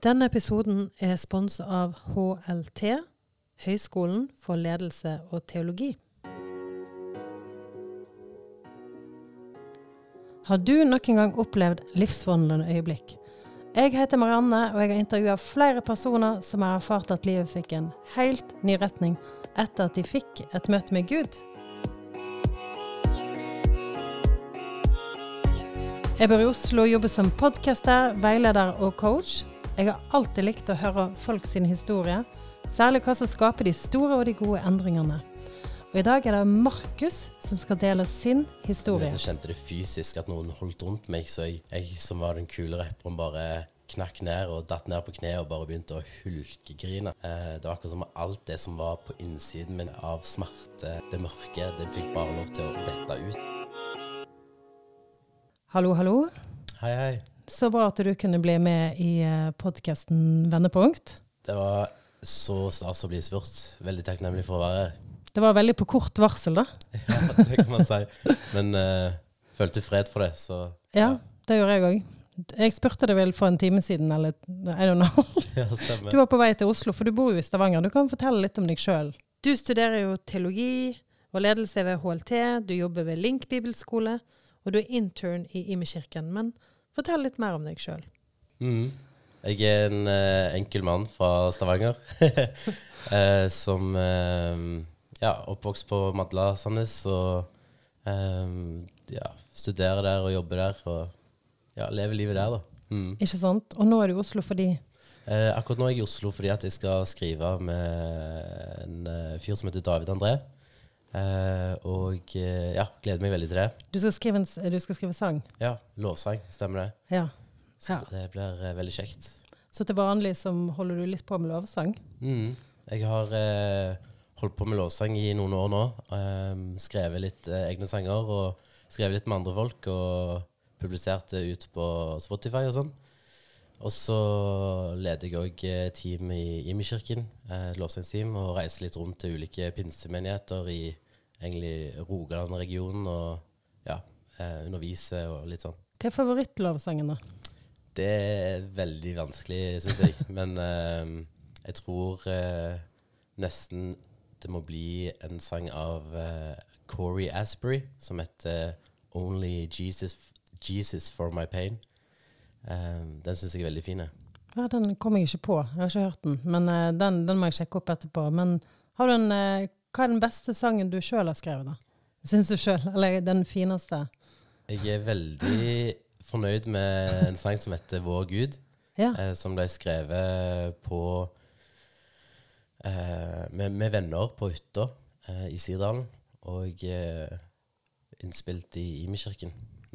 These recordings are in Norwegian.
Denne episoden sponset av HLT, Høgskolen for ledelse og teologi. Har du noen gang opplevd livsforvandlende øyeblikk? Jeg heter Marianne, og jeg har intervjuet flere personer som har erfart at livet fikk en helt ny retning etter at de fikk et møte med Gud. Jeg bor i Oslo og jobber som podcaster, veileder og coach. Jeg har alltid likt å høre folk sin historie, særlig hva som skaper de store og de gode endringene. Og i dag det Markus som skal dele sin historie. Jeg kjente det fysisk at noen holdt rundt meg, så jeg som var den kule rapperen bare knakk ned og datt ned på kne og bare begynte å hulkegrine. Det var akkurat som alt det som var på innsiden min av smerte, det mørke, det fikk bare lov til å dette ut. Hallo, hallo. Hei, hei. Så bra at du kunne bli med i podcasten Vendepunkt. Det var så stas å bli spurt. Veldig takknemlig for å være her. Det var veldig på kort varsel da. Ja, det kan man si. Men følte fred for det, så... Ja, det gjorde jeg også. Jeg spurte deg vel for en time siden, eller I don't know. Ja, stemmer. Du var på vei til Oslo, for du bor jo I Stavanger. Du kan fortelle litt om deg selv. Du studerer jo teologi og ledelse ved HLT. Du jobber ved Link Bibelskole, og du intern I Imekirken. Men fortell litt mer om deg selv. Jeg en enkel mann fra Stavanger, som oppvokst på Madla Sandnes, og studerer der og jobber der, og lever livet der da. Ikke sant? Og nå du I Oslo fordi? Akkurat nå jeg I Oslo fordi at jeg skal skrive med en fyr som heter David André, og gleder meg veldig til det. Du skal skrive sang? Ja, lovsang, stemmer det. Ja. Så det blir veldig kjekt. Så til vanlig som holder du litt på med lovsang? Jeg har holdt på med lovsang I noen år nå, skrevet litt egne sanger og skrevet litt med andre folk og publisert det ut på Spotify og sånn. Og så leder jeg også team I Imekirken, lovsangsteam, og reiser litt rundt til ulike pinsemenigheter I egentlig Rogaland-regionen og underviser og litt sånn. Hva favorittlovsangen da? Det veldig vanskelig, synes jeg. Men jeg tror nesten det må bli en sang av Corey Asbury, som heter Only Jesus for my pain. Den synes jeg veldig fin. Ja, den kommer jeg ikke på. Jeg har ikke hørt den. Men den må jeg sjekke opp etterpå. Men har du hva den beste sangen du selv har skrevet da? Synes du selv? Eller den fineste? Jeg veldig fornøyd med en sang som heter Vår Gud, som ble skrevet på med venner på hytta I Sirdalen, og innspilt I Imekirken.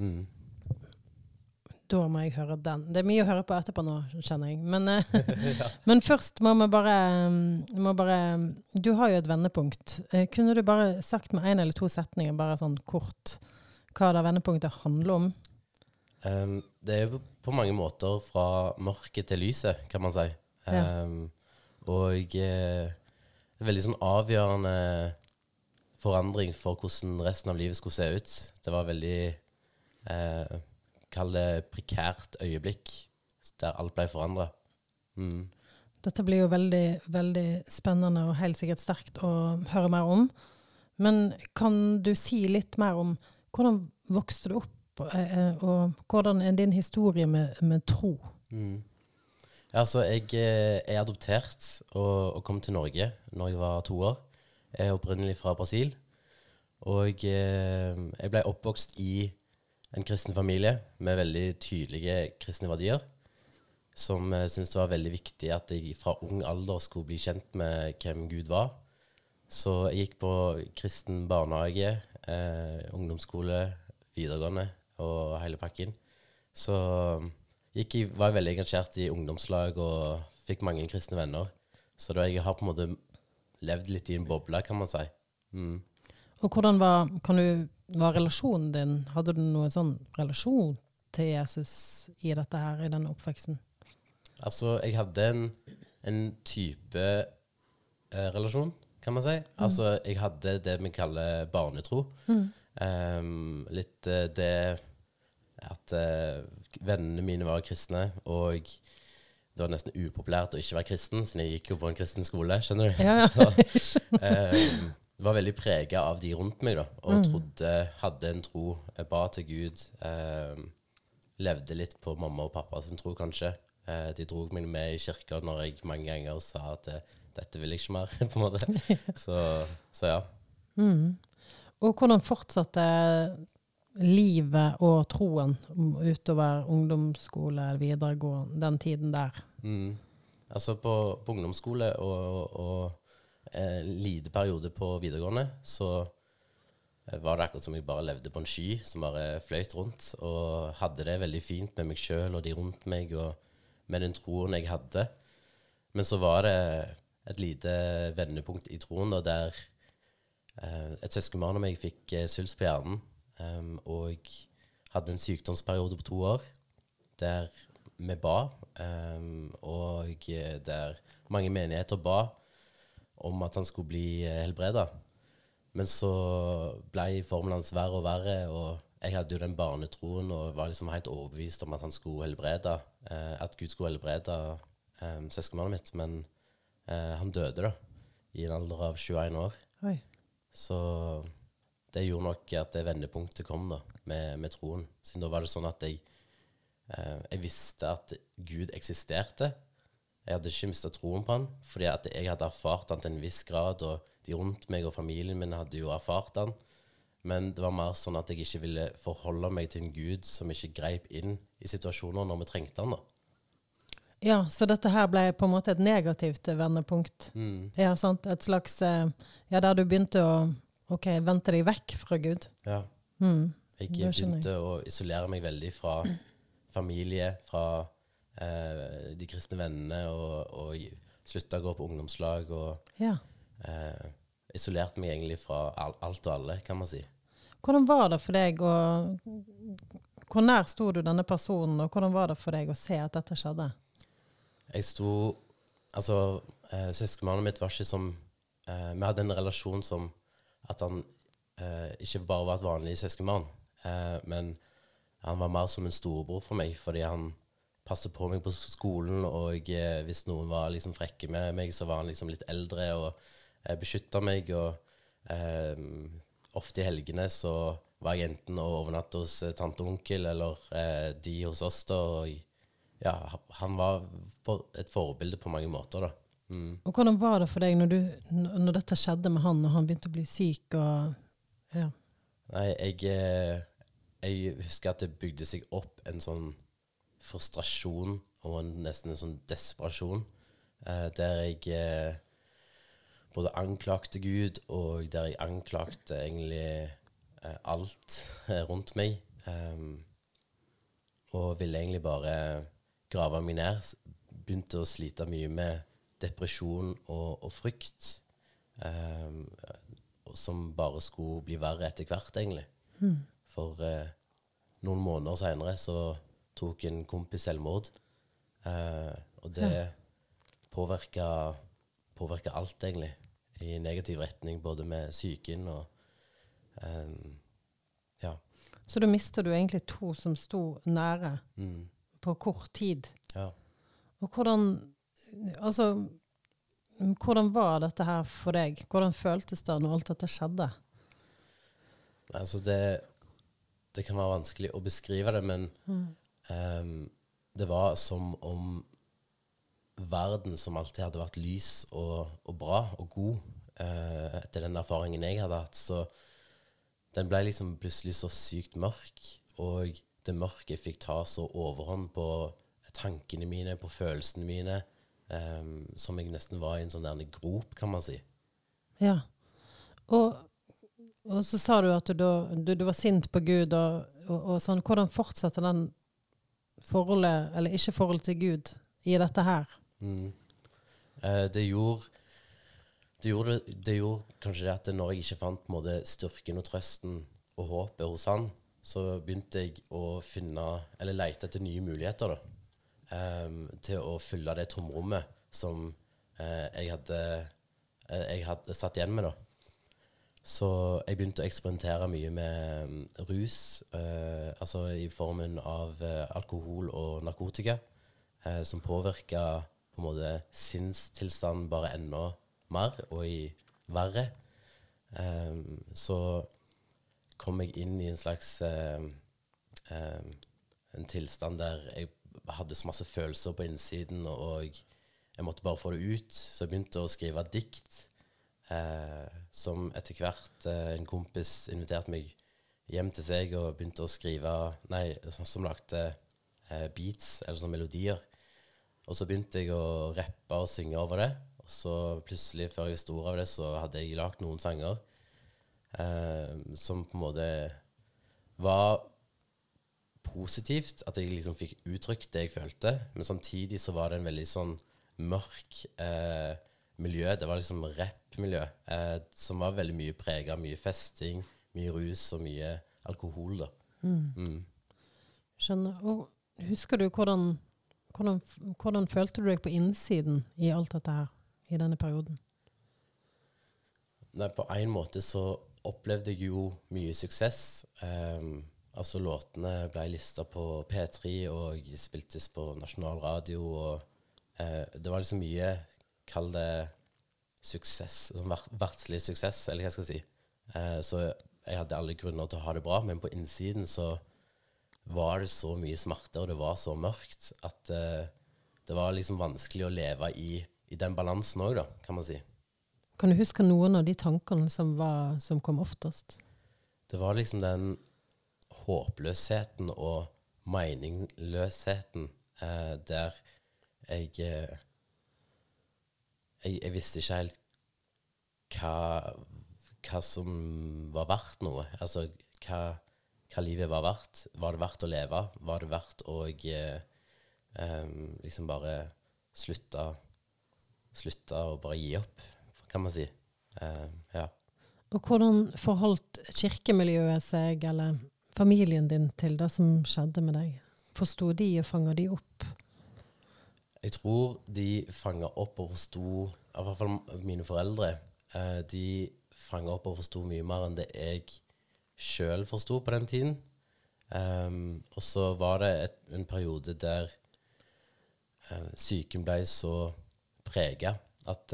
Da må jeg høre den. Det mye å høre på etterpå nå, kjenner jeg. Men, men først må vi bare... Du har jo et vendepunkt. Kunne du bare sagt med en eller to setninger, bare sånn kort, hva det vendepunktet handler om? Det jo på mange måter fra mørket til lyset, kan man si. Og veldig sånn avgjørende forandring for hvordan resten av livet skulle se ut. Det var veldig kall det prekært øyeblikk der alt ble forandret. Dette blir jo veldig, veldig spennende og helt sikkert sterkt å høre mer om. Men kan du si litt mer om hvordan vokste du opp og hvordan din historie med tro? Altså, jeg adoptert og kom til Norge når jeg var 2 år. Jeg opprinnelig fra Brasil. Og jeg ble oppvokst I en kristen familie med veldig tydelige kristne verdier, som jeg synes det var veldig viktig at jeg fra ung alder skulle bli kjent med hvem Gud var. Så jeg gikk på kristen barnehage, ungdomsskole, videregående og hele pakken. Så var jeg veldig engasjert I ungdomslag og fikk mange kristne venner. Så da jeg har på en måte levd litt I en boble, kan man si. Og hvordan var relasjonen din? Hadde du noen sånn relasjon til Jesus I dette her, I denne oppveksten? Altså, jeg hadde en type relasjon, kan man si. Altså, jeg hadde det vi kaller barnetro. Litt det at vennene mine var kristne, og det var nesten upopulært å ikke være kristen, siden jeg gikk jo på en kristen skole, skjønner du? Ja, Så, var veldig preget av de rundt meg da, og hadde en tro, ba til Gud, levde litt på mamma og pappa sin tro kanskje. De drog meg med i kirka når jeg mange ganger sa at dette vil jeg ikke mer, på en måte. Så ja. Og hvordan fortsatte livet og troen utover ungdomsskole eller videregående, den tiden der? Altså på ungdomsskole og lite periode på videregående, så var det akkurat som jeg bare levde på en sky, som bare fløyt rundt, og hadde det veldig fint med meg selv og de rundt meg, og med den troen jeg hadde. Men så var det et lite vendepunkt i troen, da, der et søskenbarn av meg fikk svulst på hjernen, og hadde en sykdomsperiode på 2 år, der vi ba, og der mange menigheter ba om at han skulle bli helbredet. Men så ble formelen hans verre og verre, og jeg hadde jo den barnetroen og var liksom helt overbevist om at han skulle helbrede, at Gud skulle helbrede søskenbarnet mitt, men han døde da, i en alder av 21 år. Oi. Så det gjorde nok at det vendepunktet kom da, med troen. Siden da var det sånn at jeg visste at Gud eksisterte. Jeg hadde ikke mistet troen på han, fordi at jeg hadde erfart han til en viss grad, og de rundt meg og familien min hadde jo erfart han. Men det var mer sånn at jeg ikke ville forholde meg til en Gud som ikke greip inn i situasjoner når vi trengte han da. Ja, så dette her ble på en måte et negativt vendepunkt. Ja, sant? Et slags, der du begynte å vente deg vekk fra Gud. Ja, jeg begynte å isolere meg veldig fra familie, fra de kristne vennene, og sluttet å gå på ungdomslag, og isolerte meg egentlig fra alt og alle, kan man si. Hvordan var det for deg, og hvor nær stod du denne personen, og hvordan var det for deg å se at dette skjedde? Søskenbarnet mitt var ikke som, vi hadde en relasjon som at han ikke bare var et vanlig søskenbarn, men han var mer som en storebror for meg, fordi han passet på meg på skolen, og hvis noen var liksom frekke med meg, så var han liksom litt eldre og beskyttet meg, og ofte i helgene så var jeg enten å overnatte hos tante og onkel, eller de hos oss da, og ja, han var et forbilde på mange måter da. Og hvordan var det for deg når dette skjedde med han, når han begynte å bli syk, og ja? Nei, jeg husker at det bygde seg opp en sånn frustrasjon og nesten en sånn desperasjon, der jeg både anklagte Gud, og der jeg anklagte egentlig alt rundt meg, og ville egentlig bare grave meg ned, begynte å slite mye med depresjon og frykt, som bare skulle bli verre etter hvert egentlig. For noen måneder senere så tok en kompis selvmord, og det påvirket alt egentlig, i negativ retning, både med psyken og ja. Så da mistet du egentlig 2 som sto nære på kort tid. Ja. Og hvordan var dette her for deg? Hvordan føltes det når alt dette skjedde? Altså det kan være vanskelig å beskrive det, men det var som om verden som alltid hadde vært lys og bra og god etter den erfaringen jeg hadde hatt, så den ble liksom plutselig så sykt mørk, og det mørke fikk ta så overhånd på tankene mine, på følelsene mine, som jeg nesten var i en sånn der grop, kan man si. Ja, og så sa du at du var sint på Gud, og sånn, hvordan fortsatte den forholdet, eller ikke forholdet til Gud, i dette her? Det gjorde kanskje det at når jeg ikke fant på en måte styrken og trøsten og håpet hos han, så begynte jeg å lete etter nye muligheter da, til å fylle det tomrommet som jeg hadde satt igjen med da. Så jeg begynte å eksperimentere mye med rus, altså i formen av alkohol og narkotika. som påvirket på en måte sinnstilstanden bare enda mer og i verre. Så kom jeg inn i en slags en tilstand der jeg hadde så masse følelser på innsiden, og jeg måtte bare få det ut. Så jeg begynte å skrive dikt, som etter hvert en kompis inviterte meg hjem til seg og begynte å skrive, som lagde beats, eller sånne melodier. Og så begynte jeg å rappe og synge over det, og så plutselig, før jeg visste ordet av det, så hadde jeg lagt noen sanger som på en måte var positivt, at jeg liksom fikk uttrykt det jeg følte, men samtidig så var det en veldig sånn mørk miljø. Det var liksom rap-miljø, som var veldig mye preget av mye festing, mye rus og mye alkohol da. Skjønner. Og husker du hvordan følte du deg på innsiden i alt dette her, i denne perioden? Nei, på en måte så opplevde jeg jo mye suksess. Altså låtene ble listet på P3 og spiltes på nasjonal radio, og det var liksom mye, kall det suksess, sånn verdslig suksess, eller hva jeg skal si. Så jeg hadde alle grunner til å ha det bra, men på innsiden så var det så mye smerte, og det var så mørkt, at det var liksom vanskelig å leve i den balansen også da, kan man si. Kan du huske noen av de tankene som kom oftest? Det var liksom den håpløsheten og meningsløsheten, der jeg visste ikke helt hva som var verdt noe. Altså, hva livet var verdt. Var det verdt å leve? Var det verdt å liksom bare slutte og bare gi opp, kan man si. Ja. Og hvordan forholdt kirkemiljøet seg, eller familien din, til det som skjedde med deg? Forstod de og fanger de opp? Jeg tror de fanger opp og forstod, i hvert fall mine foreldre, de fanger opp og forstod mye mer enn det jeg selv forstod på den tiden. Og så var det en periode der psyken ble så preget at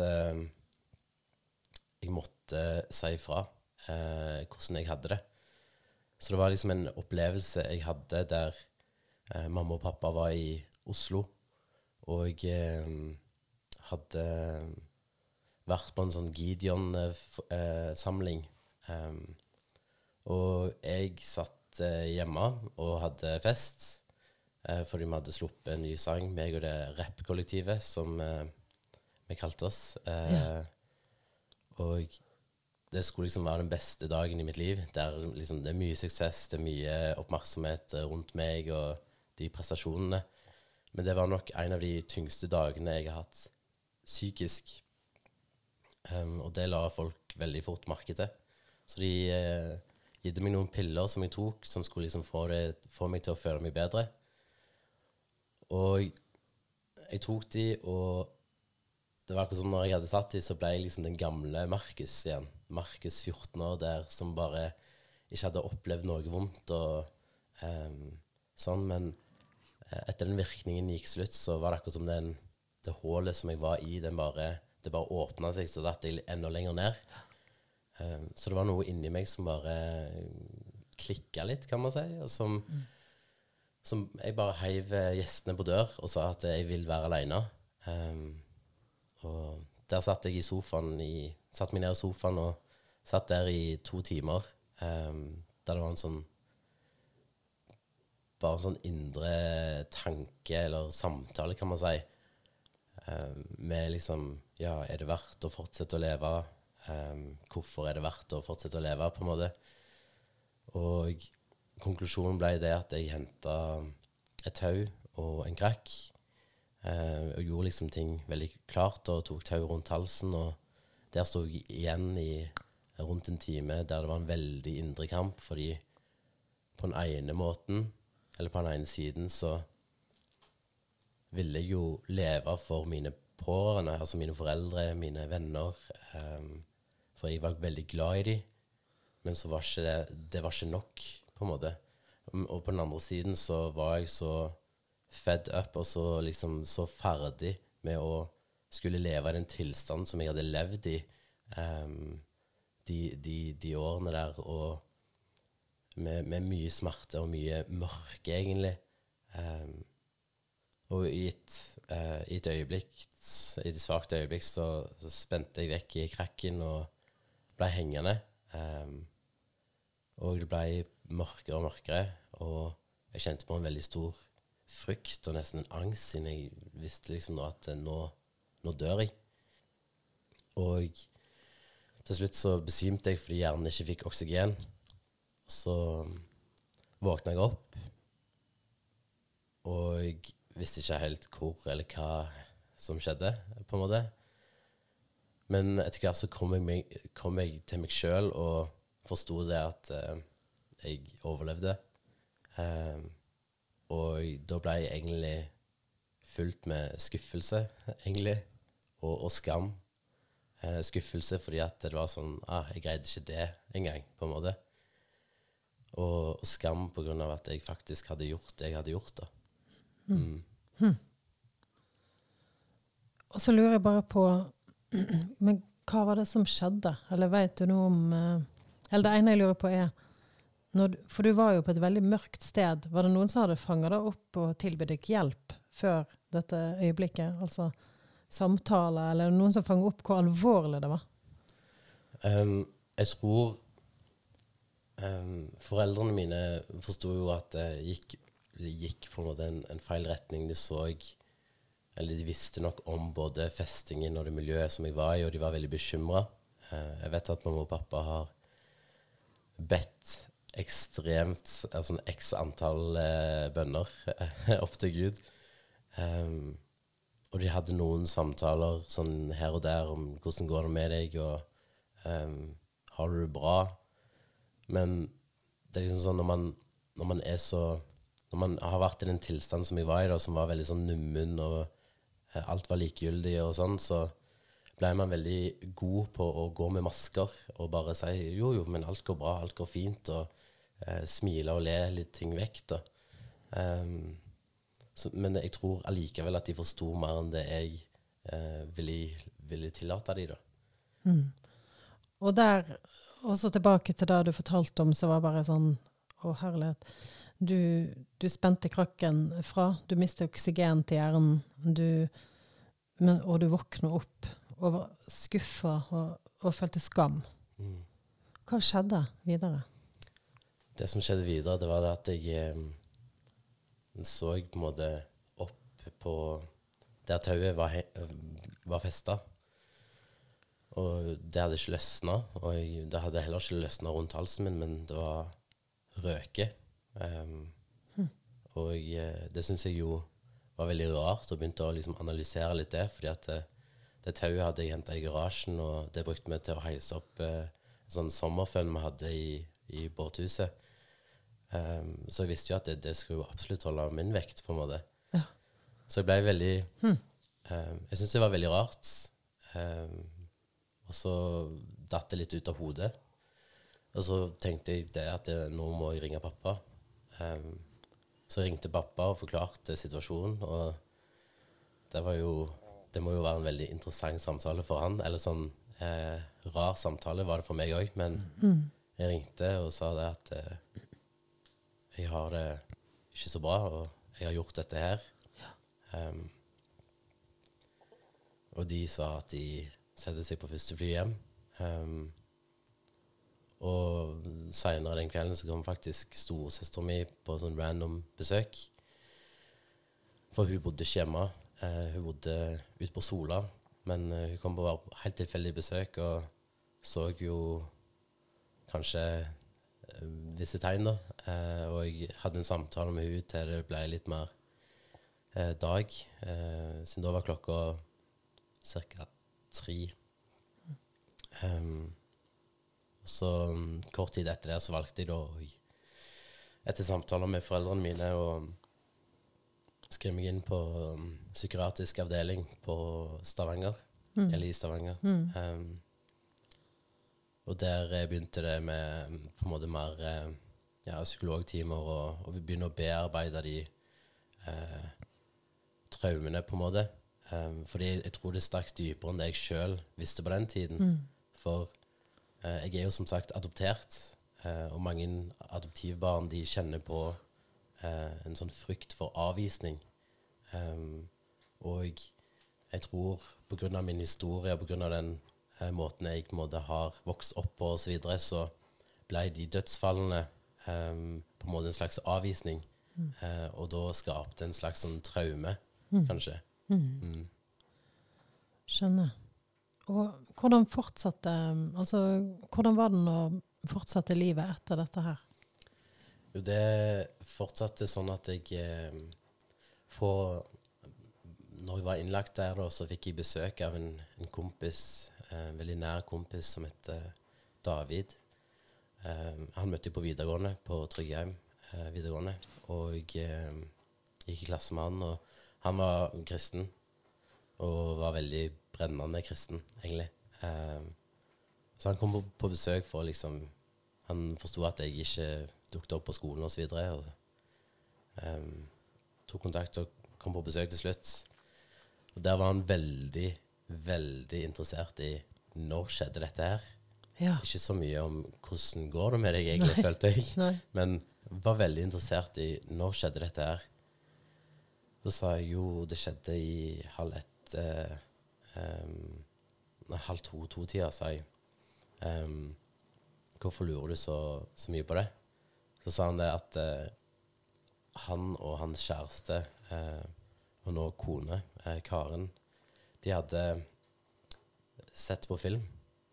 jeg måtte si fra hvordan jeg hadde det. Så det var liksom en opplevelse jeg hadde der mamma og pappa var i Oslo, og jeg hadde vært på en sånn Gideon-samling. Og jeg satt hjemme og hadde fest, fordi vi hadde sluppet en ny sang, meg og det rap-kollektivet, som vi kalte oss. Og det skulle liksom være den beste dagen i mitt liv, der liksom, det er mye suksess, det er mye oppmerksomhet rundt meg og de prestasjonene. Men det var nok en av de tyngste dagene jeg har hatt psykisk. Og det la folk veldig fort merke til. Så de gitte meg noen piller som jeg tok, som skulle liksom få meg til å føle meg bedre. Og jeg tok de, og det var akkurat som når jeg hadde tatt de, så ble jeg liksom den gamle Markus igjen. Markus 14 år der, som bare ikke hadde opplevd noe vondt og sånn. Men etter den virkningen gikk slutt, så var det akkurat som det hålet som jeg var i, det bare åpnet seg, så datt jeg enda lenger ned. Så det var noe inni meg som bare klikket litt, kan man si, og som jeg bare heiv gjestene på dør og sa at jeg vil være alene. Og der satt jeg i sofaen, satt meg ned i sofaen og satt der i 2 timer, der det var bare en sånn indre tanke eller samtale, kan man si, med liksom, ja, er det verdt å fortsette å leve? Hvorfor er det verdt å fortsette å leve, på en måte? Og konklusjonen ble det at jeg hentet et tau og en krakk, og gjorde liksom ting veldig klart, og tok tau rundt halsen, og der stod jeg igjen i rundt en time, der det var en veldig indre kamp, fordi på den ene måten, eller på den ene siden, så ville jeg jo leve for mine pårørende, altså mine foreldre, mine venner, for jeg var veldig glad i dem, men så var ikke det var ikke nok, på en måte. Og på den andre siden så var jeg så fed up og så liksom så ferdig med å skulle leve i den tilstand som jeg hadde levd i de årene der, og med mye smerte og mye mørke, egentlig. Og i et øyeblikk, i et svagt øyeblikk, så spente jeg vekk i krakken og ble hengende. Og det ble mørkere og mørkere, og jeg kjente på en veldig stor frykt og nesten en angst, siden jeg visste liksom nå at nå dør jeg. Og til slutt så besvimte jeg fordi hjernen ikke fikk oksygen. Så våknet jeg opp, og jeg visste ikke helt hvor eller hva som skjedde, på en måte. Men etter hvert så kom jeg til meg selv og forstod det at jeg overlevde. Og da ble jeg egentlig fullt med skuffelse, egentlig, og skam. Skuffelse fordi at det var sånn, jeg greide ikke det engang, på en måte. Og skam på grunn av at jeg faktisk hadde gjort det jeg hadde gjort da. Og så lurer jeg bare på, men hva var det som skjedde? Eller vet du noe om, eller det ene jeg lurer på for du var jo på et veldig mørkt sted, var det noen som hadde fanget deg opp og tilbudt deg hjelp før dette øyeblikket? Altså samtale, eller noen som fanget opp hvor alvorlig det var? Jeg tror foreldrene mine forstod jo at det gikk på en måte en feil retning. De visste nok om både festingen og det miljøet som jeg var i, og de var veldig bekymret. Jeg vet at mamma og pappa har bedt ekstremt, altså x antall bønner opp til Gud. Og de hadde noen samtaler sånn her og der om hvordan går det med deg, og har du det bra? Men det er liksom sånn når man har vært i den tilstand som jeg var i da, som var veldig sånn nummen, og alt var likegyldig og sånn, så ble man veldig god på å gå med masker og bare si jo, men alt går bra, alt går fint, og smile og le litt ting vekk da. Men jeg tror allikevel at de forstod mer enn det jeg ville tillate de da. Og der, også tilbake til det du fortalte om, så var bare sånn, herlighet, du spente krakken fra, du mistet oksygen til hjernen, og du våknet opp og var skuffet og følte skam. Hva skjedde videre? Det som skjedde videre, det var det at jeg så på en måte opp på der tauet var festet. Og det hadde ikke løsnet, og det hadde heller ikke løsnet rundt halsen min, men det var røke. Og det synes jeg jo var veldig rart, og begynte å liksom analysere litt det, fordi at det tauet hadde jeg hentet i garasjen, og det brukte vi til å heise opp en sånn sommerfønn vi hadde i båthuset. Så jeg visste jo at det skulle jo absolutt holde min vekt, på en måte. Ja. Så jeg ble veldig... jeg synes det var veldig rart. Og så datt det litt ut av hodet. Og så tenkte jeg det at nå må jeg ringe pappa. Så jeg ringte pappa og forklarte situasjonen, og det må jo være en veldig interessant samtale for han, eller sånn rar samtale var det for meg også, men jeg ringte og sa det at jeg har det ikke så bra, og jeg har gjort dette her. Og de sa at de setter seg på første fly hjem. Og senere den kvelden så kom faktisk storesøster mi på sånn random besøk. For hun bodde ikke hjemme. Hun bodde ute på Sola, men hun kom på helt tilfeldig besøk og så jo kanskje visse tegn da. Og jeg hadde en samtale med hun til det ble litt mer dag. Siden da var klokka cirka 3. Og så kort tid etter det så valgte jeg da etter samtaler med foreldrene mine å skrive meg inn på psykiatrisk avdeling på Stavanger, eller i Stavanger. Og der begynte det med på en måte mer psykologtimer, og vi begynner å bearbeide de traumene på en måte. Fordi jeg tror det stakk dypere enn det jeg selv visste på den tiden. For jeg er jo som sagt adoptert, og mange adoptivbarn de kjenner på en sånn frykt for avvisning. Og jeg tror på grunn av min historie, på grunn av den måten jeg på en måte har vokst opp på og så videre, så ble de dødsfallene på en måte en slags avvisning. Og da skapte en slags sånn traume, kanskje. Skjønner. Og hvordan fortsatte, altså, hvordan var den å fortsette livet etter dette her? Jo, det fortsatte sånn at jeg når jeg var innlagt der da, så fikk jeg besøk av en kompis, en veldig nær kompis som heter David. Han møtte jeg på videregående, på Tryggheim videregående, og jeg gikk i klasse med han, og han var kristen, og var veldig brennende kristen, egentlig. Så han kom på besøk for liksom, han forstod at jeg ikke dukket opp på skolen og så videre, og tok kontakt og kom på besøk til slutt. Og der var han veldig, veldig interessert i når skjedde dette her. Ja. Ikke så mye om hvordan går det med deg egentlig, følte jeg. Nei. Men var veldig interessert i når skjedde dette her. Så sa jeg jo, det skjedde i 1:30, 2-tida, sa jeg. Hvorfor lurer du så mye på det? Så sa han det at han og hans kjæreste og nå kone, Karen, de hadde sett på film.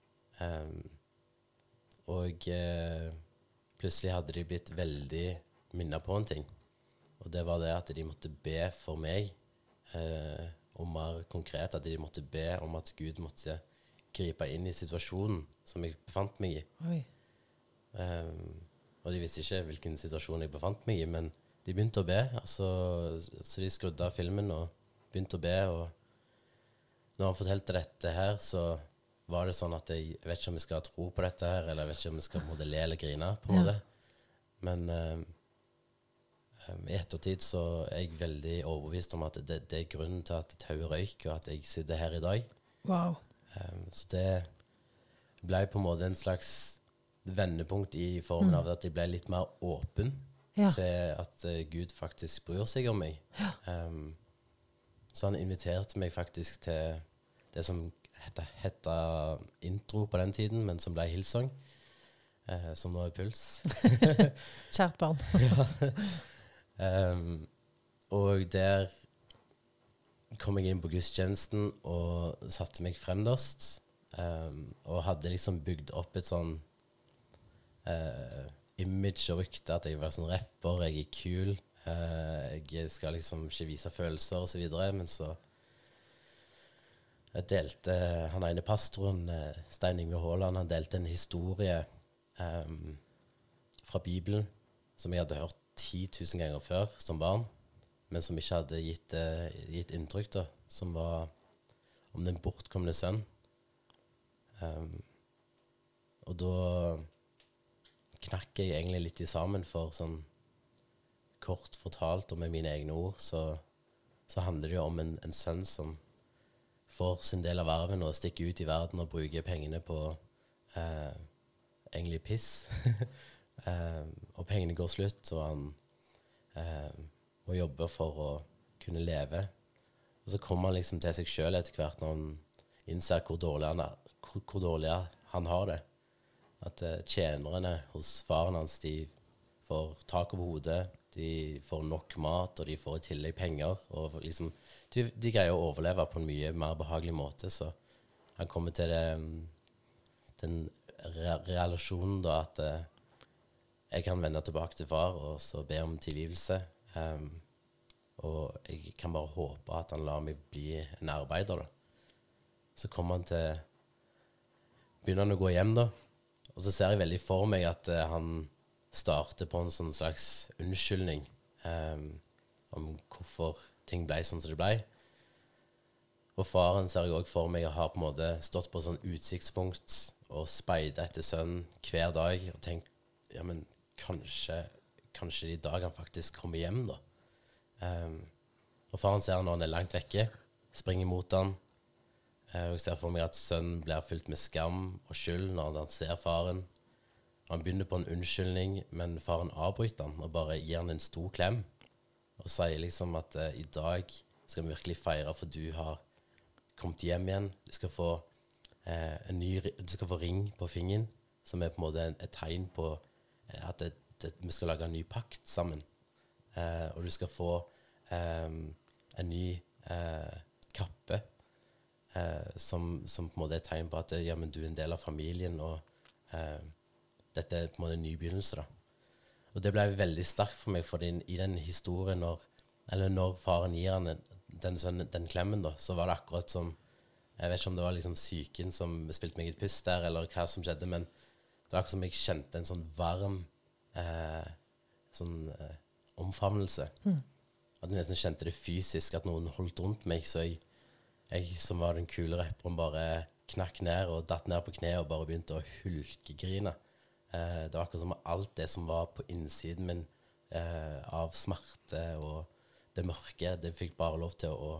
Og plutselig hadde de blitt veldig minnet på en ting. Og det var det at de måtte be for meg, og mer konkret at de måtte be om at Gud måtte gripe inn i situasjonen som jeg befant meg i. Oi. Og de visste ikke hvilken situasjon jeg befant meg i, men de begynte å be, altså, så de skrudde av filmen og begynte å be, og når han fortalte dette her, så var det sånn at jeg vet ikke om jeg skal tro på dette her, eller jeg vet ikke om jeg skal le eller grine på en måte. Men i ettertid så er jeg veldig overbevist om at det er grunnen til at tauet røyk, og at jeg sitter her i dag. Wow. Så det ble på en måte en slags vendepunkt i formen av at jeg ble litt mer åpen til at Gud faktisk bryr seg om meg. Så han inviterte meg faktisk til det som hette intro på den tiden, men som ble Hillsong, som nå er Puls. Kjært barn. Og der kom jeg inn på gudstjenesten og satte meg fremderst, og hadde liksom bygd opp et sånn image og rykte at jeg var sånn rapper, jeg er kul, jeg skal liksom ikke vise følelser og så videre, men så jeg delte, han ene pastoren, Stein Yngve Haaland, han delte en historie fra Bibelen som jeg hadde hørt 10 000 ganger før som barn, men som ikke hadde gitt inntrykk da, som var om den bortkomne sønn. Og da knakk jeg egentlig litt i sammen, for sånn kort fortalt og med mine egne ord, så handler det jo om en sønn som får sin del av arven og stikker ut i verden og bruker pengene på egentlig piss. Og pengene går slutt, og han må jobbe for å kunne leve. Og så kommer han liksom til seg selv etter hvert når han innser hvor dårlig han har det. At tjenerne hos faren hans, de får tak over hodet, de får nok mat, og de får i tillegg penger. Og liksom, de greier å overleve på en mye mer behagelig måte. Så han kommer til den relasjonen da, at jeg kan vende tilbake til far og så be om tilgivelse. Og jeg kan bare håpe at han lar meg bli en arbeider da. Så kommer han til, begynner han å gå hjem da, og så ser jeg veldig for meg at han starter på en sånn slags unnskyldning om hvorfor ting ble sånn som det ble. Og faren ser jeg også for meg å ha på en måte stått på sånn utsiktspunkt og speidet etter sønnen hver dag og tenkt, ja, men kanskje i dag han faktisk kommer hjem da. Og faren ser han når han er langt vekke, springer mot han. Og jeg ser for meg at sønnen blir fylt med skam og skyld når han ser faren. Han begynner på en unnskyldning, men faren avbryter han og bare gir han en stor klem. Og sier liksom at i dag skal vi virkelig feire, for du har kommet hjem igjen. Du skal få, du skal få ring på fingeren, som er på en måte et tegn på at vi skal lage en ny pakt sammen. Og du skal få en ny kappe, som på en måte er et tegn på at ja, men du er en del av familien, og dette er på en måte en ny begynnelse da. Og det ble veldig sterkt for meg, for i den historien, når faren gir han den klemmen da, så var det akkurat som, jeg vet ikke om det var liksom psyken som spilte meg et pust der, eller hva som skjedde, men det var akkurat som jeg kjente en sånn varm omfavnelse. At jeg nesten kjente det fysisk, at noen holdt rundt meg, så jeg som var den kule rapperen, bare knakk ned og datt ned på kne og bare begynte å hulkegrine. Det var akkurat som alt det som var på innsiden min av smerte og det mørke, det fikk bare lov til å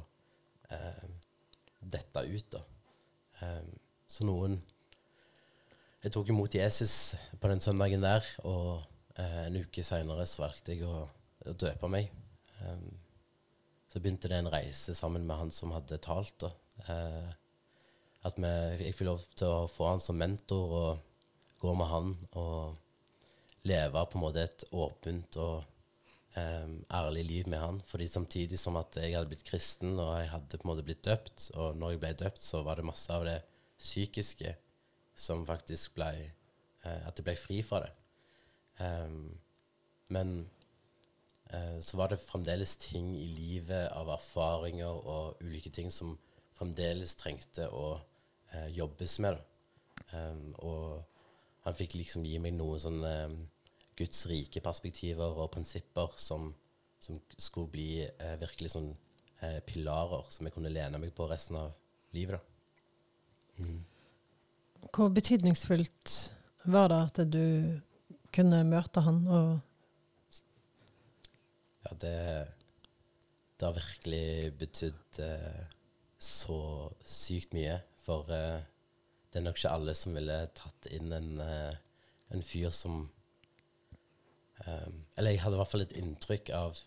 dette ut da. Så jeg tok imot Jesus på den søndagen der, og en uke senere så valgte jeg å døpe meg. Så begynte det en reise sammen med han som hadde talt da. At jeg fikk lov til å få han som mentor og gå med han og leve på en måte et åpent og ærlig liv med han. Fordi samtidig som at jeg hadde blitt kristen og jeg hadde på en måte blitt døpt, og når jeg ble døpt så var det masse av det psykiske som faktisk at jeg ble fri fra det. Men så var det fremdeles ting i livet av erfaringer og ulike ting som fremdeles trengte å jobbes med da. Og han fikk liksom gi meg noen sånne Guds rike perspektiver og prinsipper som skulle bli virkelig sånn pilarer som jeg kunne lene meg på resten av livet da. Hvor betydningsfullt var det at du kunne møte han? Ja, det har virkelig betydd så sykt mye, for det er nok ikke alle som ville tatt inn en fyr som eller jeg hadde i hvert fall et inntrykk av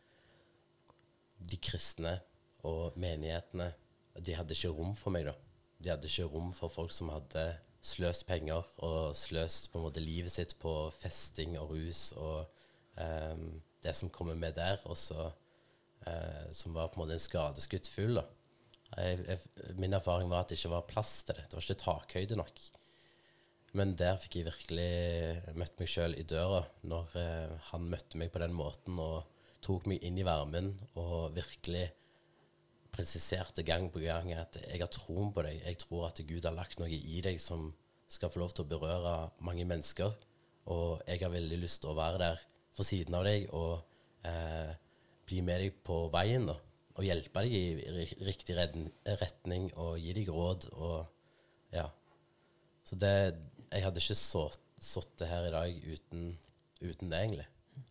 de kristne og menighetene. De hadde ikke rom for meg da. De hadde ikke rom for folk som hadde sløst penger og sløst på en måte livet sitt på festing og rus og det som kommer med der, og så som var på en måte en skadeskutt full da. Min erfaring var at det ikke var plass til det. Det var ikke takhøyde nok. Men der fikk jeg virkelig møtt meg selv i døra når han møtte meg på den måten og tok meg inn i varmen og virkelig presiserte gang på gang at jeg har troen på deg. Jeg tror at Gud har lagt noe i deg som skal få lov til å berøre mange mennesker, og jeg har veldig lyst til å være der for siden av deg og bli med deg på veien da, og hjelpe deg i riktig retning og gi deg råd. Og ja, så jeg hadde ikke sittet her i dag uten det egentlig.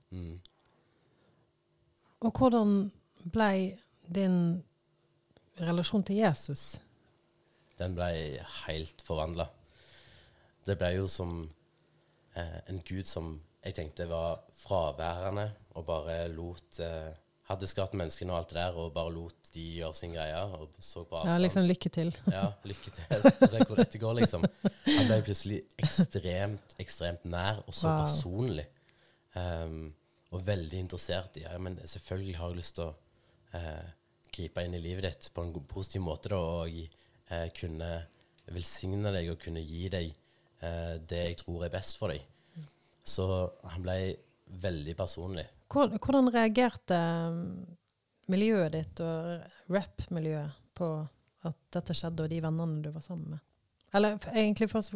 Og hvordan ble din relasjon til Jesus? Den ble helt forvandlet. Det ble jo som en Gud som jeg tenkte var fraværende og bare hadde skapt menneskene og alt det der, og bare lot de gjøre sin greie, og så på avstand. Ja, liksom lykke til. Ja, lykke til. Se hvor dette går, liksom. Han ble plutselig ekstremt nær, og så personlig. Og veldig interessert i, ja, men selvfølgelig har jeg lyst til å gripe inn i livet ditt på en positiv måte, da, og kunne velsigne deg og kunne gi deg det jeg tror er best for deg. Så han ble veldig personlig. Hvordan reagerte miljøet ditt og rap-miljøet på at dette skjedde, og de vennene du var sammen med? Eller egentlig først,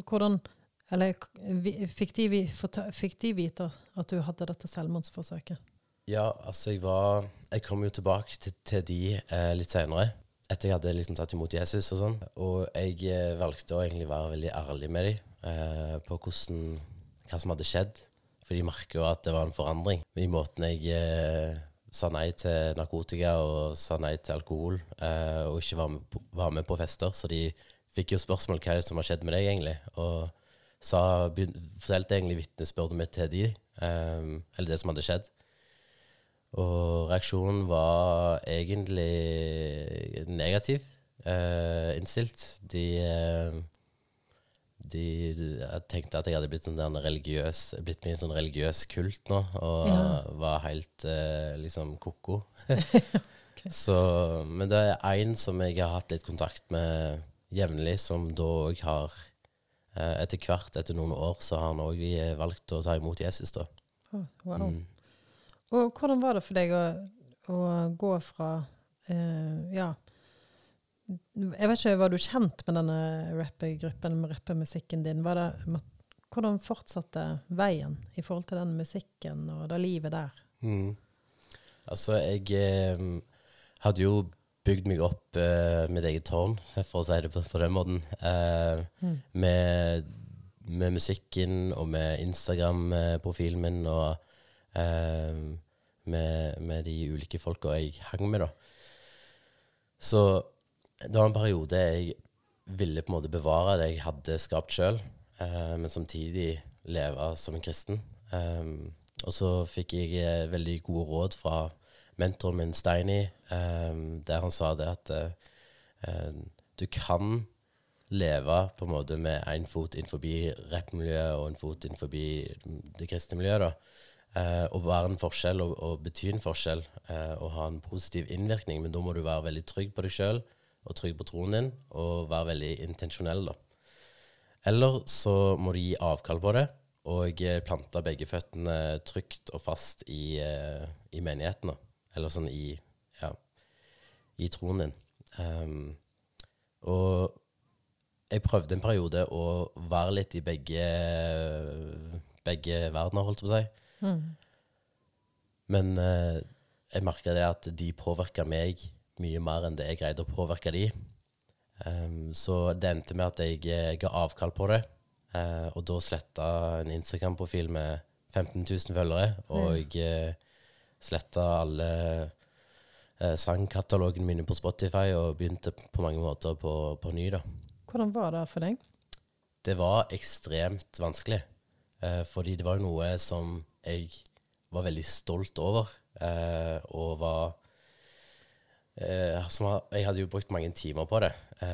fikk de vite at du hadde dette selvmordsforsøket? Ja, altså jeg kom jo tilbake til de litt senere, etter jeg hadde liksom tatt imot Jesus og sånn, og jeg valgte å egentlig være veldig ærlig med dem på hva som hadde skjedd. For de merker jo at det var en forandring i måten jeg sa nei til narkotika og sa nei til alkohol, og ikke var med på fester, så de fikk jo spørsmål hva er det som har skjedd med deg egentlig, og fortalte egentlig vitnesbyrdet mitt til de, eller det som hadde skjedd. Og reaksjonen var egentlig negativ, innstilt. Jeg tenkte at jeg hadde blitt med i en sånn religiøs kult nå, og var helt liksom koko. Okay. Men det er en som jeg har hatt litt kontakt med jevnlig, som da også har, etter noen år, så har han også valgt å ta imot Jesus da. Wow. Og hvordan var det for deg å gå fra, jeg vet ikke, var du kjent med denne rappegruppen, med rappemusikken din? Hvordan fortsatte veien i forhold til den musikken og det livet der? Altså, jeg hadde jo bygd meg opp mitt eget tårn, for å si det på den måten, med musikken og med Instagram-profilen min og med de ulike folka jeg hang med da. Så det var en periode jeg ville på en måte bevare det jeg hadde skapt selv, men samtidig leve som en kristen. Og så fikk jeg veldig gode råd fra mentoren min, Steini, der han sa det at du kan leve på en måte med en fot innenfor rappmiljøet og en fot innenfor det kristne miljøet da. Og være en forskjell og bety en forskjell og ha en positiv innvirkning, men da må du være veldig trygg på deg selv og trygg på troen din og være veldig intensjonell da. Eller så må du gi avkall på det og plante begge føttene trygt og fast i menigheten da. Eller sånn i troen din. Og jeg prøvde en periode å være litt i begge verdener, holdt jeg på å si. Men jeg merket det at de påvirket meg mye mer enn det jeg greide å påvirke de. Så det endte med at jeg ga avkall på det, og da slettet en Instagram-profil med 15 000 følgere, og slettet alle sangkatalogene mine på Spotify, og begynte på mange måter på ny da. Hvordan var det for deg? Det var ekstremt vanskelig, fordi det var noe som jeg var veldig stolt over, og jeg hadde jo brukt mange timer på det.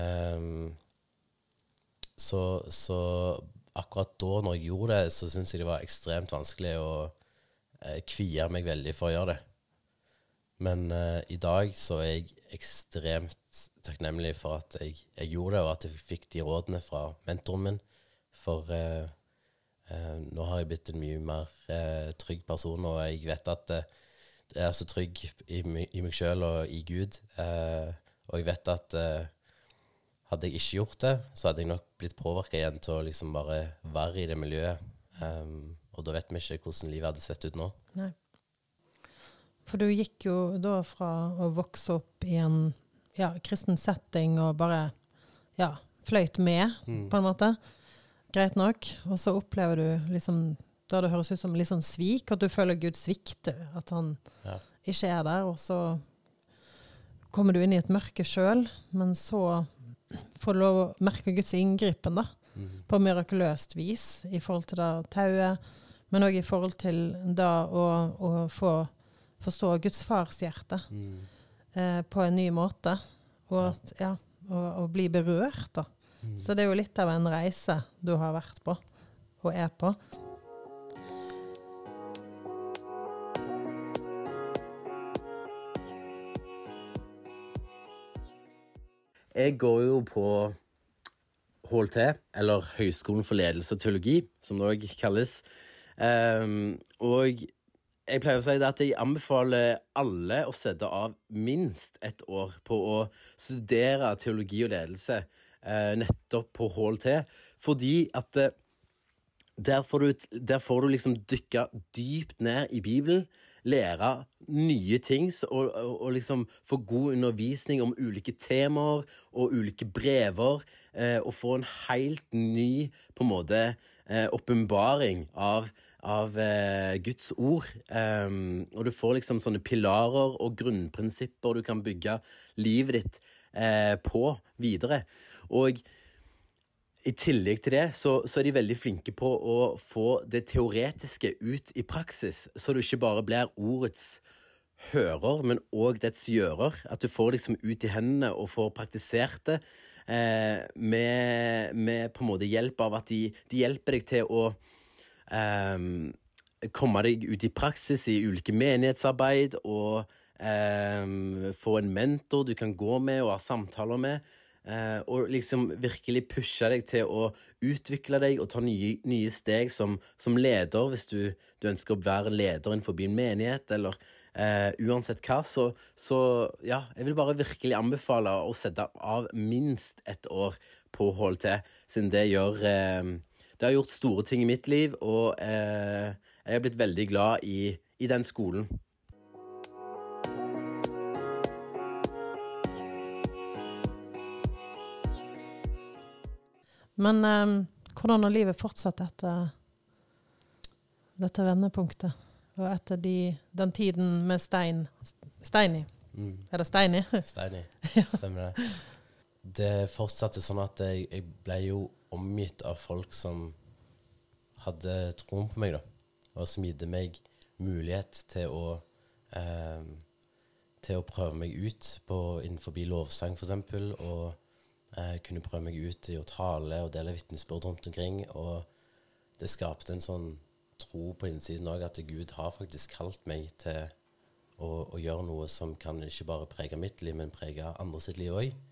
Så akkurat da, når jeg gjorde det, så synes jeg det var ekstremt vanskelig å kvie meg veldig for å gjøre det. Men i dag så er jeg ekstremt takknemlig for at jeg gjorde det, og at jeg fikk de rådene fra mentoren min, for nå har jeg blitt en mye mer trygg person, og jeg vet at jeg er så trygg i meg selv og i Gud, og jeg vet at hadde jeg ikke gjort det, så hadde jeg nok blitt påvirket igjen til å liksom bare være i det miljøet, og da vet vi ikke hvordan livet hadde sett ut nå. Nei. For du gikk jo da fra å vokse opp i en kristen setting og bare fløyt med, på en måte. Greit nok. Og så opplever du liksom, da det høres ut som litt sånn svik, at du føler Gud svikter, at han ikke er der, og så kommer du inn i et mørke selv, men så får du lov å merke Guds inngripen da, på mirakuløst vis, i forhold til det tauet, men også i forhold til da å forstå Guds fars hjerte på en ny måte, og at, og bli berørt da. Så det er jo litt av en reise du har vært på, og er på. Jeg går jo på HLT, eller Høgskolen for ledelse og teologi, som det også kalles. Og jeg pleier å si det at jeg anbefaler alle å sette av minst et år på å studere teologi og ledelse, nettopp på HLT, fordi at der får du liksom dykke dypt ned i Bibelen, lære nye ting, og liksom få god undervisning om ulike temaer og ulike brever, og få en helt ny, på en måte, åpenbaring av Guds ord. Og du får liksom sånne pilarer og grunnprinsipper du kan bygge livet ditt på videre. Og i tillegg til det så er de veldig flinke på å få det teoretiske ut i praksis, så du ikke bare blir ordets hører, men også dets gjører. At du får liksom ut i hendene og får praktisert det med på en måte hjelp av at de hjelper deg til å komme deg ut i praksis i ulike menighetsarbeid og få en mentor du kan gå med og ha samtaler med. Og liksom virkelig pushe deg til å utvikle deg og ta nye steg som leder, hvis du ønsker å være leder innenfor en menighet, eller uansett hva, så ja, jeg vil bare virkelig anbefale å sette av minst et år på HLT, siden det har gjort store ting i mitt liv, og jeg har blitt veldig glad i den skolen. Men hvordan har livet fortsatt etter dette vendepunktet? Og etter den tiden med Steini? Er det Steini? Steini, stemmer det. Det fortsatte sånn at jeg ble jo omgitt av folk som hadde troen på meg, da. Og som gitt meg mulighet til å prøve meg ut innenfor lovsang, for eksempel, og kunne prøve meg ut i å tale og dele vitnesbyrd rundt omkring, og det skapte en sånn tro på innsiden også, at Gud har faktisk kalt meg til å gjøre noe som kan ikke bare prege mitt liv, men prege andre sitt liv også.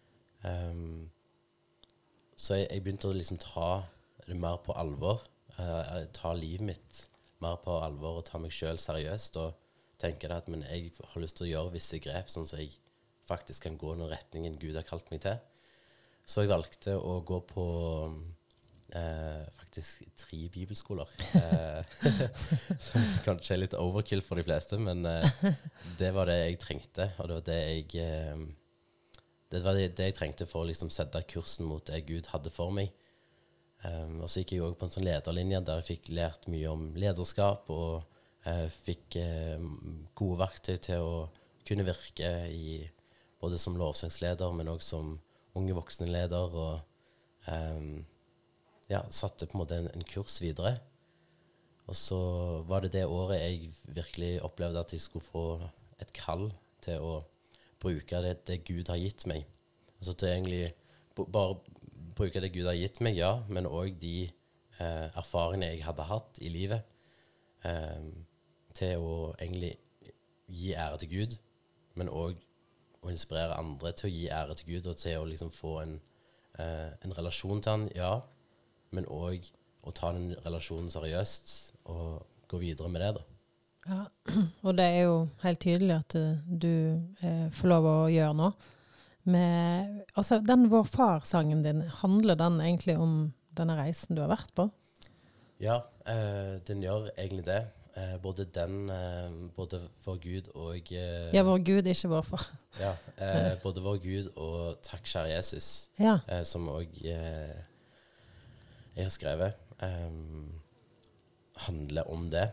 Så jeg begynte å liksom ta det mer på alvor, ta livet mitt mer på alvor og ta meg selv seriøst, og tenke at men jeg har lyst til å gjøre visse grep, sånn så jeg faktisk kan gå den retningen Gud har kalt meg til. Så jeg valgte å gå på faktisk 3 bibelskoler, som kanskje er litt overkill for de fleste, men det var det jeg trengte, og det var det jeg trengte for å liksom sette kursen mot det Gud hadde for meg. Og så gikk jeg også på en sånn lederlinje der jeg fikk lært mye om lederskap, og fikk gode verktøy til å kunne virke både som lovsangsleder, men også som unge voksne leder, og satte på en måte en kurs videre. Og så var det året jeg virkelig opplevde at jeg skulle få et kall til å bruke det Gud har gitt meg. Altså til egentlig bare bruke det Gud har gitt meg, ja, men også de erfaringene jeg hadde hatt i livet, til å egentlig gi ære til Gud, men også å inspirere andre til å gi ære til Gud, og til å liksom få en relasjon til han, ja, men også å ta den relasjonen seriøst og gå videre med det da. Ja, og det er jo helt tydelig at du får lov å gjøre noe. Altså, den Vår Far-sangen din, handler den egentlig om denne reisen du har vært på? Ja, den gjør egentlig det. Både vår Gud og ja, vår Gud, ikke vår Far. Ja, både vår Gud og Takk kjære Jesus, ja. Som også jeg har skrevet, handler om det.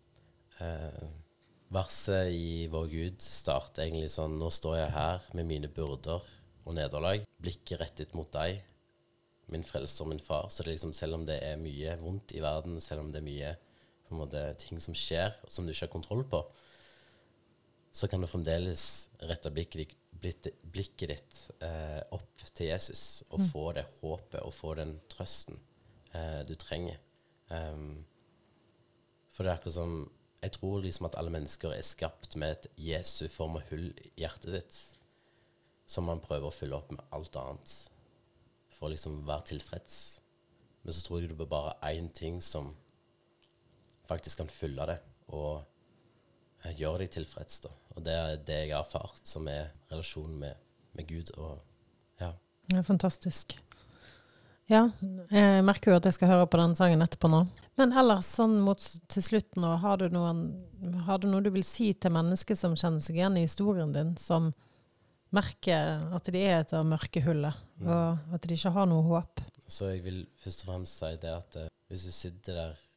Verset i vår Gud starter egentlig sånn: nå står jeg her med mine byrder og nederlag, blikket rettet mot deg, min frelser, min far. Så det er liksom, selv om det er mye vondt i verden, selv om det er mye på en måte ting som skjer, som du ikke har kontroll på, så kan du fremdeles rette blikket ditt opp til Jesus, og få det håpet, og få den trøsten du trenger. For det er akkurat som, jeg tror liksom at alle mennesker er skapt med et Jesu form av hull i hjertet sitt, som man prøver å fylle opp med alt annet, for å liksom være tilfreds. Men så tror jeg det er bare en ting som faktisk kan fylle det, og gjøre deg tilfreds da. Og det er det jeg har erfart, som er relasjonen med Gud. Og, ja. Det er fantastisk. Ja, jeg merker jo at jeg skal høre på den sangen etterpå nå. Men ellers, sånn til slutt nå, har du noe du vil si til mennesker som kjenner seg igjen i historien din, som merker at de er et av mørke hullet, og at de ikke har noe håp? Så jeg vil først og fremst si det at hvis du sitter der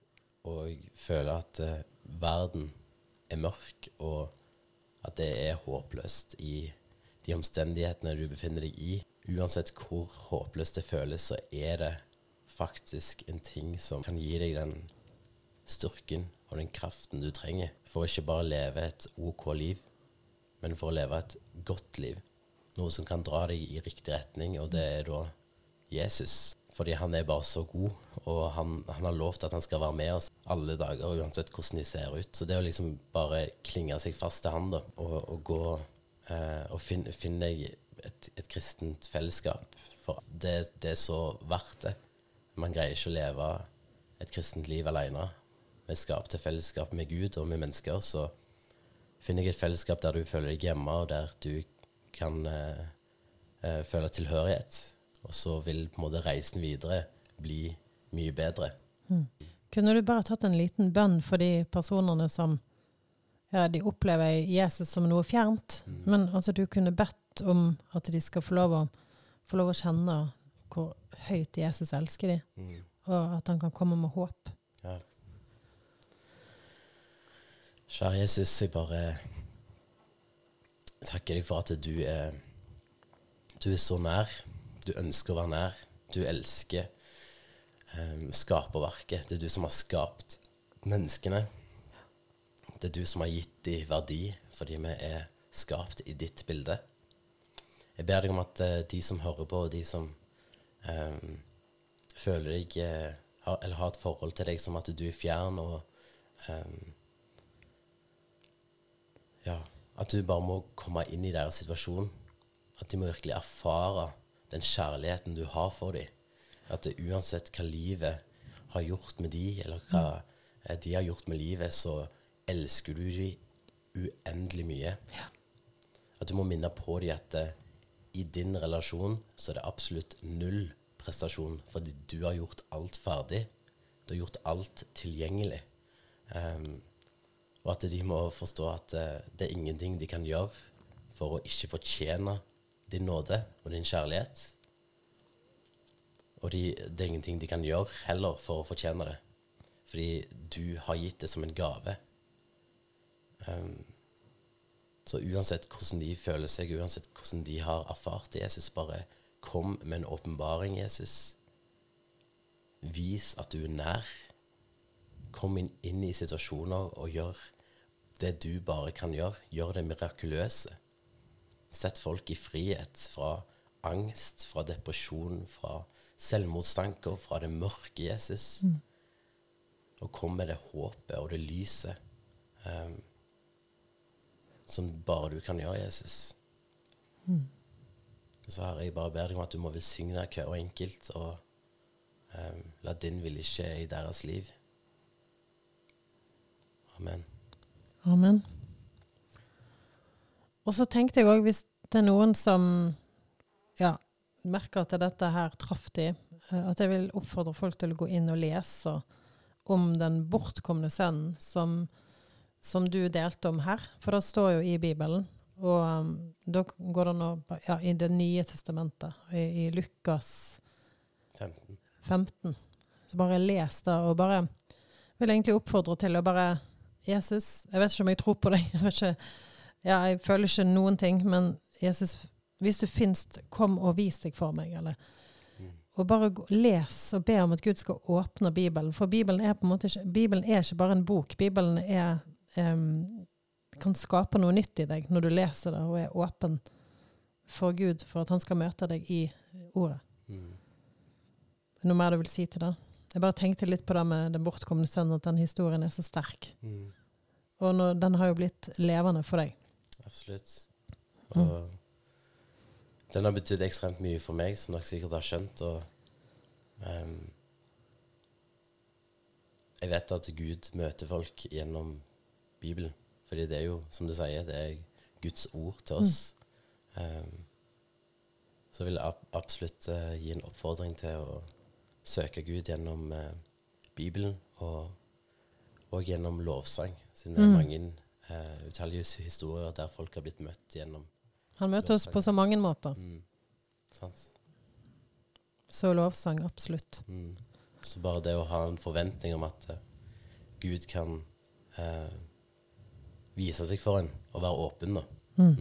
og føler at verden er mørk, og at det er håpløst i de omstendighetene du befinner deg i. Uansett hvor håpløst det føles, så er det faktisk en ting som kan gi deg den styrken og den kraften du trenger for å ikke bare leve et OK liv, men for å leve et godt liv. Noe som kan dra deg i riktig retning, og det er da Jesus. Fordi han er bare så god, og han har lovt at han skal være med oss alle dager, uansett hvordan de ser ut. Så det å liksom bare klinge seg fast til han da, og gå og finne deg et kristent fellesskap, for det er så verdt det. Man greier ikke å leve et kristent liv alene. Vi skaper til fellesskap med Gud og med mennesker, så finner jeg et fellesskap der du føler deg hjemme, og der du kan føle tilhørighet. Og så vil på en måte reisen videre bli mye bedre. Kunne du bare tatt en liten bønn for de personene som de opplever Jesus som noe fjernt, men altså du kunne bedt om at de skal få lov å kjenne hvor høyt Jesus elsker dem, og at han kan komme med håp. Ja. Kjære Jesus, jeg bare takker deg for at du er så nær. Du ønsker å være nær. Du elsker skaperverket. Det er du som har skapt menneskene. Det er du som har gitt dem verdi, fordi vi er skapt i ditt bilde. Jeg ber deg om at de som hører på, og de som føler deg, eller har et forhold til deg som at du er fjern, og at du bare må komme inn i deres situasjon. At de må virkelig erfare den kjærligheten du har for dem. At det, uansett hva livet har gjort med dem, eller hva de har gjort med livet, så elsker du dem uendelig mye. Ja. At du må minne på dem at i din relasjon så er det absolutt null prestasjon, fordi du har gjort alt ferdig. Du har gjort alt tilgjengelig. Og at de må forstå at det er ingenting de kan gjøre for å ikke fortjene din nåde og din kjærlighet. Og det er ingenting de kan gjøre heller for å fortjene det. Fordi du har gitt det som en gave. Så uansett hvordan de føler seg, uansett hvordan de har erfart det, Jesus, bare kom med en åpenbaring, Jesus. Vis at du er nær. Kom inn i situasjoner og gjør det du bare kan gjøre. Gjør det mirakuløse. Sett folk i frihet fra angst, fra depresjon, fra selvmordstanker, fra det mørke, Jesus. Og kom med det håpet og det lyset som bare du kan gjøre, Jesus. Så Herre, jeg bare ber deg om at du må velsigne hver enkelt, og la din vilje skje i deres liv. Amen. Amen. Og så tenkte jeg også, hvis det er noen som merker at dette her traff de, at jeg vil oppfordre folk til å gå inn og lese om den bortkomne sønnen som du delte om her. For det står jo i Bibelen, og da går det nå i det nye testamentet, i Lukas 15. Så bare les det, og bare vil egentlig oppfordre til å bare Jesus, jeg vet ikke om jeg tror på deg, jeg føler ikke noen ting, men Jesus, hvis du finnes, kom og vis deg for meg, eller og bare les og be om at Gud skal åpne Bibelen, for Bibelen er på en måte ikke, Bibelen er ikke bare en bok, Bibelen kan skape noe nytt i deg når du leser det og er åpen for Gud, for at han skal møte deg i ordet. Noe mer du vil si til det? Jeg bare tenkte litt på det med den bortkomne sønnen, at den historien er så sterk. Og den har jo blitt levende for deg. Absolutt. Og den har betydd ekstremt mye for meg, som dere sikkert har skjønt. Og jeg vet at Gud møter folk gjennom Bibelen. Fordi det er jo, som du sier, det er Guds ord til oss. Så vil jeg absolutt gi en oppfordring til å søke Gud gjennom Bibelen og gjennom lovsang. Siden det er mange utallige historier der folk har blitt møtt gjennom Han møter oss på så mange måter. Sant. Så lovsang, absolutt. Så bare det å ha en forventning om at Gud kan vise seg for en og være åpen da.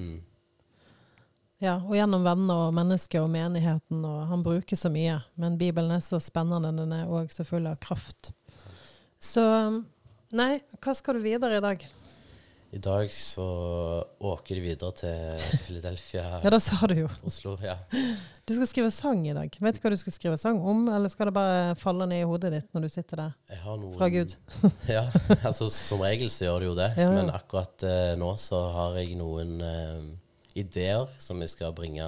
Ja, og gjennom venner og mennesker og menigheten, og han bruker så mye, men Bibelen så spennende, den også så full av kraft. Så, nei, hva skal du videre i dag? I dag så åker de videre til Philadelphia. Ja, det sa du jo. Oslo, ja. Du skal skrive sang i dag. Vet du hva du skal skrive sang om, eller skal det bare falle ned i hodet ditt når du sitter der? Jeg har noen, fra Gud. Ja, altså som regel så gjør det jo det, men akkurat nå så har jeg noen ideer som jeg skal bringe,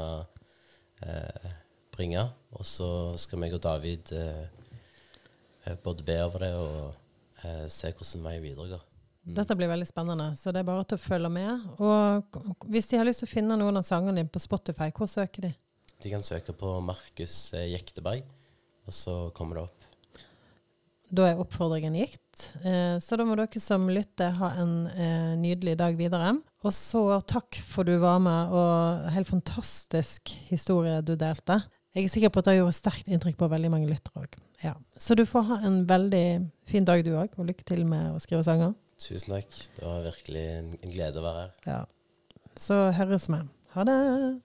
og så skal meg og David både be over det og se hvordan vei videre går. Dette blir veldig spennende, så det bare til å følge med. Og hvis de har lyst til å finne noen av sangene dine på Spotify, hvor søker de? De kan søke på Markus Jekteberg, og så kommer det opp. Da oppfordringen gitt. Så da må dere som lytter ha en nydelig dag videre. Og så takk for du var med, og helt fantastisk historie du delte. Jeg sikker på at det gjorde sterkt inntrykk på veldig mange lyttere også. Ja. Så du får ha en veldig fin dag du også, og lykke til med å skrive sanger. Tusen takk. Det var virkelig en glede å være her. Ja. Så høres vi. Ha det!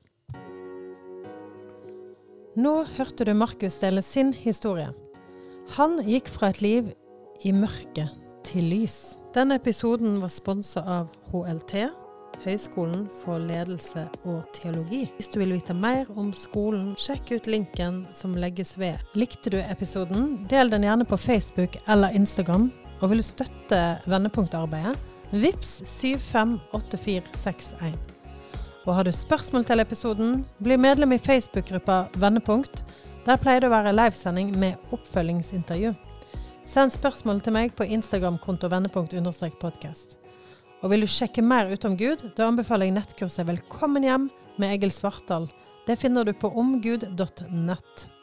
Nå hørte du Markus dele sin historie. Han gikk fra et liv i mørket til lys. Denne episoden var sponset av HLT, Høgskolen for ledelse og teologi. Hvis du vil vite mer om skolen, sjekk ut linken som legges ved. Likte du episoden? Del den gjerne på Facebook eller Instagram. Og vil du støtte Vendepunktarbeidet? Vips 758461. Og har du spørsmål til episoden, bli medlem i Facebook-gruppa Vendepunkt. Der pleier det å være livesending med oppfølgingsintervju. Send spørsmål til meg på Instagram-konto vendepunkt_podcast. Og vil du sjekke mer ut om Gud, da anbefaler jeg nettkurset Velkommen hjem med Egil Svartdal. Det finner du på omgud.nett.